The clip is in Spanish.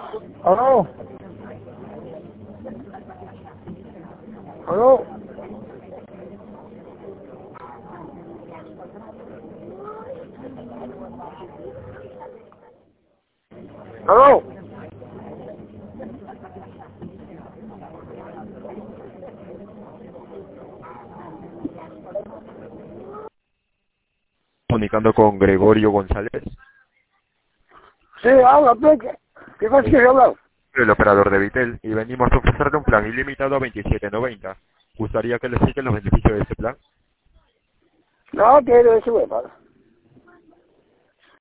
¿Aló? ¿Aló? ¿Aló? Comunicando con Gregorio González, Sí, habla, Peque. ¿Qué más quieres hablar? el operador de Vitel, y venimos a ofrecerle un plan ilimitado a 27.90. ¿Gustaría que le explique los beneficios de este plan? No quiero eso, para.